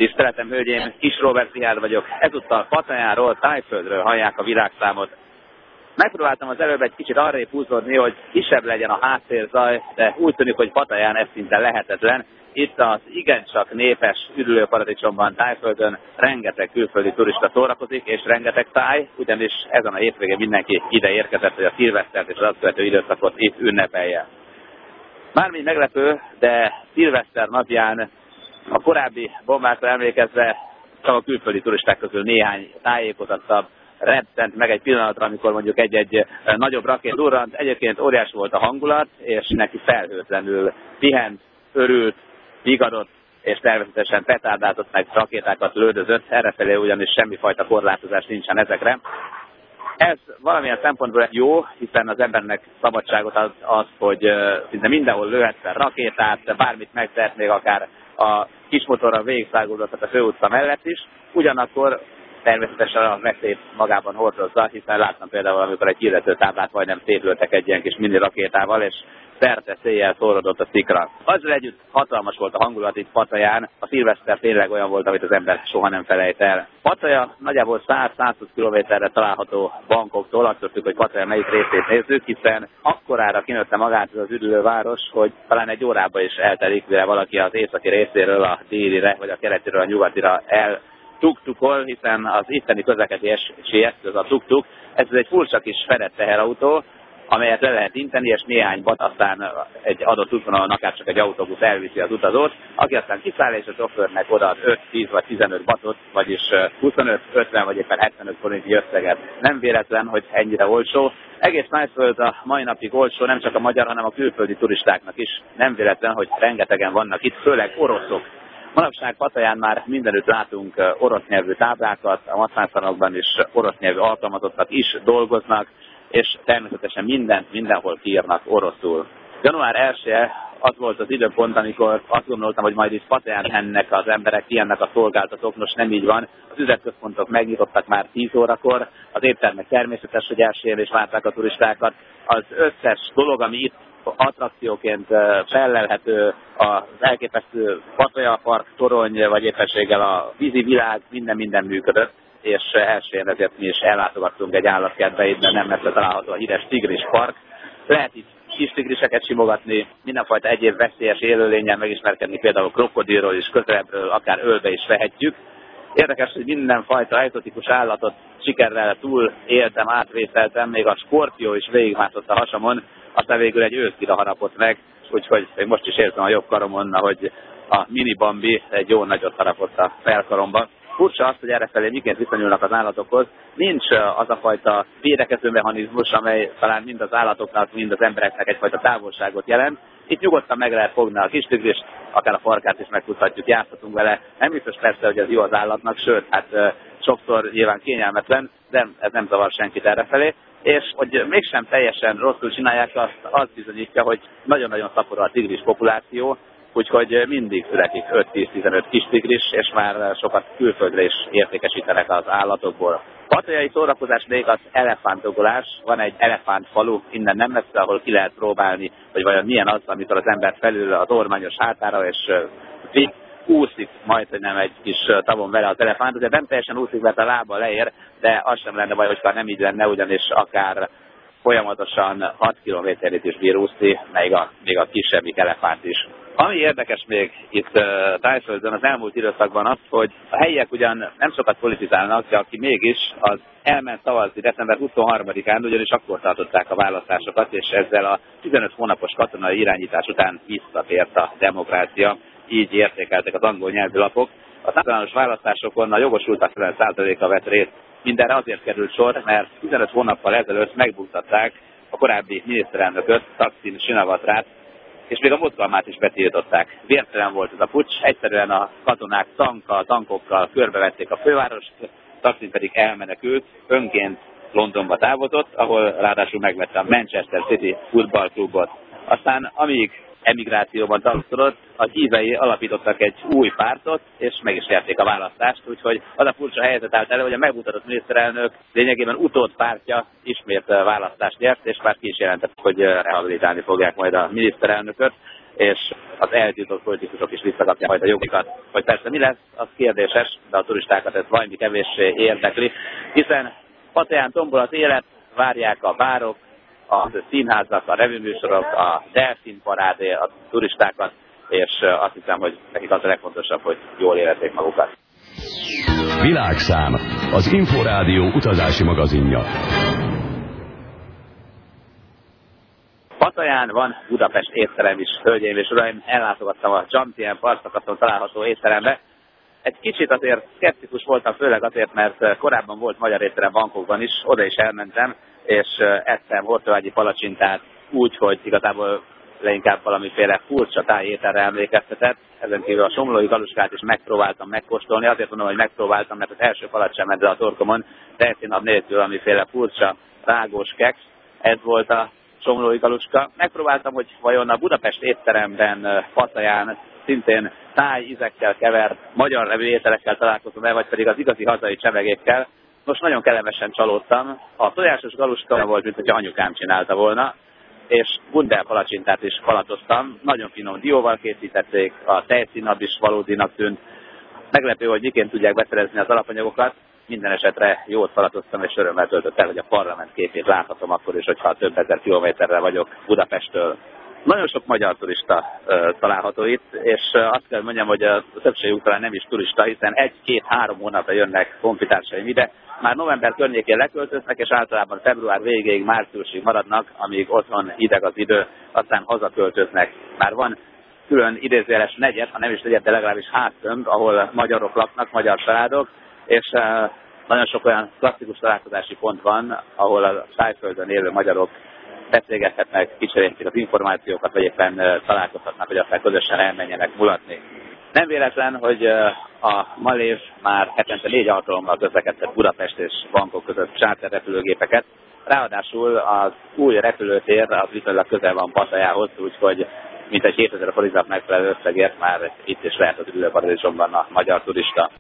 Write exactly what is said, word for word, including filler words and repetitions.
Tiszteletem, hölgyeim, Kis Róbert Richárd vagyok. Ezúttal Patajáról, Thaiföldről hallják a világszámot. Megpróbáltam az előbb egy kicsit arrébb húzódni, hogy kisebb legyen a háttérzaj, de úgy tűnik, hogy Pataján ez szinte lehetetlen. Itt az igencsak népes üdülőparadicsomban, Thaiföldön rengeteg külföldi turista szórakozik, és rengeteg táj, ugyanis ezen a hétvégén mindenki ide érkezett, hogy a szilvesztert és az azt követő időszakot itt ünnepelje. Mármint meglepő, de szilveszter napján a korábbi bombákra emlékezve csak a külföldi turisták közül néhány tájékozottabb rettent meg egy pillanatra, amikor mondjuk egy-egy nagyobb rakét durrant. Egyébként óriási volt a hangulat, és neki felhőtlenül pihent, örült, vigadott, és természetesen petárdátot meg rakétákat lődözött, errefelé ugyanis semmifajta korlátozás nincsen ezekre. Ez valamilyen szempontból jó, hiszen az embernek szabadságot az, az hogy szinte mindenhol lőhet fel rakétát, bármit megtehet, még akár a kismotorral végigszáguldott a főutca mellett is. Ugyanakkor természetesen a veszélyt magában hordozza, hiszen láttam például, amikor egy hirdetőtáblát majdnem szétlőttek egy ilyen kis mini rakétával, és szerte széjjel szórodott a szikra. Azzal együtt hatalmas volt a hangulat itt Pataján, a szilveszter tényleg olyan volt, amit az ember soha nem felejt el. Pataja nagyjából száz-százhúsz kilométerre található Bangkoktól, attól függ, hogy Pataja melyik részét nézzük, hiszen akkorára kinőtte magát ez az üdülőváros, hogy talán egy órába is eltelik, mire valaki az északi részéről a délire, vagy a keletiről a nyugatira el tuk-tukol, hiszen az itteni közlekedési eszköz a tuk-tuk. Ez egy furcsa kis fedett teherautó, amelyet le lehet inteni, és néhány bat aztán egy adott útvonalon akár csak egy autóbusz elviszi az utazót, aki aztán kiszáll, és a sofőrnek odaad öt, tíz vagy tizenöt batot, vagyis huszonöt, ötven vagy éppen hetvenöt forintnyi összeget. Nem véletlen, hogy ennyire olcsó. Egész Thaiföld a mai napig olcsó, nem csak a magyar, hanem a külföldi turistáknak is. Nem véletlen, hogy rengetegen vannak itt, főleg oroszok. Manapság Pataján már mindenütt látunk orosz nyelvű táblákat, a matránszalonokban is orosz nyelvű alkalmazottak is dolgoznak, és természetesen mindent mindenhol kiírnak oroszul. január elseje az volt az időpont, amikor azt gondoltam, hogy majd itt Pataján ennek az emberek, ilyennek a szolgáltatók, most nem így van. Az üzletközpontok megnyitottak már tíz órakor, az éttermek természetes, hogy elsőjén is várták a turistákat. Az összes dolog, ami itt attrakcióként fellelhető, az elképesztő Pataja Park, torony, vagy éppenséggel a vízi világ, minden-minden működött, és elsőjén ezért mi is ellátogattunk egy állatkertbe, itt nem messze található a híres Tigris Park. Lehet itt kis tigriseket simogatni, mindenfajta egyéb veszélyes élőlénnyel megismerkedni, például krokodilról is közelebbről, akár ölbe is vehetjük. Érdekes, hogy mindenfajta egzotikus állatot sikerrel túl éltem, átvészeltem, még a skorpió is végigmászott a hasamon, aztán végül egy őszkira harapott meg, úgyhogy még most is érzem a jobb karomon, hogy a mini Bambi egy jó nagyot harapott a felkaromba. Furcsa az, hogy errefelé miként viszonyulnak az állatokhoz. Nincs az a fajta védekező mechanizmus, amely talán mind az állatoknak, mind az embereknek egyfajta távolságot jelent. Itt nyugodtan meg lehet fogni a kis tigrist, akár a farkát is megtudhatjuk, játszhatunk vele. Nem biztos persze, hogy ez jó az állatnak, sőt, hát sokszor nyilván kényelmetlen, de ez nem zavar senkit errefelé. És hogy mégsem teljesen rosszul csinálják, azt, azt bizonyítja, hogy nagyon-nagyon szaporul a tigris populáció, úgyhogy mindig születik öt-tíz-tizenöt kis tigris, és már sokat külföldre is értékesítenek az állatokból. Patajai szórakozás még az elefántogolás. Van egy elefántfalu innen nem messze, ahol ki lehet próbálni, hogy vajon milyen az, amikor az ember felül az ormányos hátára, és vég úszik majd, hogy nem egy kis tavon vele az elefánt. Ugye nem teljesen úszik, mert a lába leér, de az sem lenne baj, hogyha nem így lenne, ugyanis akár folyamatosan hat kilométerit is bír úszni, még a, még a kisebbik elefánt is. Ami érdekes még itt uh, Thaiföldön az elmúlt időszakban az, hogy a helyiek ugyan nem sokat politizálnak, de aki mégis, az elment szavazni december huszonharmadikán, ugyanis akkor tartották a választásokat, és ezzel a tizenöt hónapos katonai irányítás után visszatért a demokrácia, így értékeltek az angol nyelvű lapok. A általános választásokon a jogosultak hetven százaléka vett részt. Mindenre azért került sor, mert tizenöt hónappal ezelőtt megbuktatták a korábbi miniszterelnököt, Thaksin Shinawatra, és még a mozgalmát is betiltották. Vértelen volt ez a puccs, egyszerűen a katonák tankkal, tankokkal körbevették a fővárost, Thaksin pedig elmenekült, önként Londonba távozott, ahol ráadásul megvette a Manchester City futballklubot. Aztán amíg emigrációban tartózkodott, a hívei alapítottak egy új pártot, és meg is nyerték a választást, úgyhogy az a furcsa helyzet állt elő, hogy a megmutatott miniszterelnök lényegében utód pártja ismét választást nyert, és már ki is jelentett, hogy rehabilitálni fogják majd a miniszterelnököt. és az eltiltott politikusok is visszakapják majd a jogokat. Hogy persze mi lesz, az kérdéses, de a turistákat ez valami kevéssé érdekli, hiszen Pattayán tombol az élet, várják a bárok, a színházak, a revűműsorok, a delfinparádé, a turistákat, és azt hiszem, hogy nekik az a legfontosabb, hogy jól érezzék magukat. Világszám, az Inforádió utazási magazinja. Pattayán van Budapest étterem is, hölgyeim és uraim, ellátogattam a Jumtien partszakaszon található étterembe. Egy kicsit azért szkeptikus voltam, főleg azért, mert korábban volt magyar étterem Bangkokban is, oda is elmentem, és ettem hortobágyi palacsintát úgy, hogy igazából leginkább valamiféle furcsa tájételre emlékeztetett. Ezen kívül a somlói galuskát is megpróbáltam megkóstolni, azért mondom, hogy megpróbáltam, mert az első palacs sem ment a torkomon, tejszínabb nélkül valamiféle furcsa rágós keks, ez volt a somlói galuska. Megpróbáltam, hogy vajon a Budapest étteremben Pattayán szintén táj ízekkel kevert magyar nevű ételekkel találkozom-e, vagy pedig az igazi hazai csevegékkel. Most nagyon kellemesen csalódtam. A tojásos galuska volt, mint hogyha anyukám csinálta volna, és bundel palacsintát is falatoztam. Nagyon finom dióval készítették, a tejszínabb is valódinak tűnt. Meglepő, hogy miként tudják beszerezni az alapanyagokat. Minden esetre jót falatoztam, és örömmel töltött el, hogy a parlament képét láthatom akkor is, hogyha több ezer kilométerre vagyok Budapesttől. Nagyon sok magyar turista uh, található itt, és uh, azt kell mondjam, hogy a többségük talán nem is turista, hiszen egy-két-három hónapra jönnek honfitársaim ide. Már november környékén leköltöznek, és általában február végéig, márciusig maradnak, amíg otthon hideg az idő, aztán hazaköltöznek. Már van külön idézőjeles negyed, ha nem is negyed, de legalábbis háztömb, ahol magyarok laknak, magyar családok, és uh, nagyon sok olyan klasszikus találkozási pont van, ahol a Tájföldön élő magyarok beszélgethetnek, kicserélhetik az információkat, vagy éppen uh, találkozhatnak, hogy aztán közösen elmenjenek mulatni. Nem véletlen, hogy uh, a Malév már hetente négy alkalommal közlekedett Budapest és Bangkok között charter repülőgépeket. Ráadásul az új repülőtér az viszonylag közel van Pattayához, úgyhogy mintegy hétezer forintra megfelelő összegért már itt is lehet az ülőparadicsomban a magyar turista.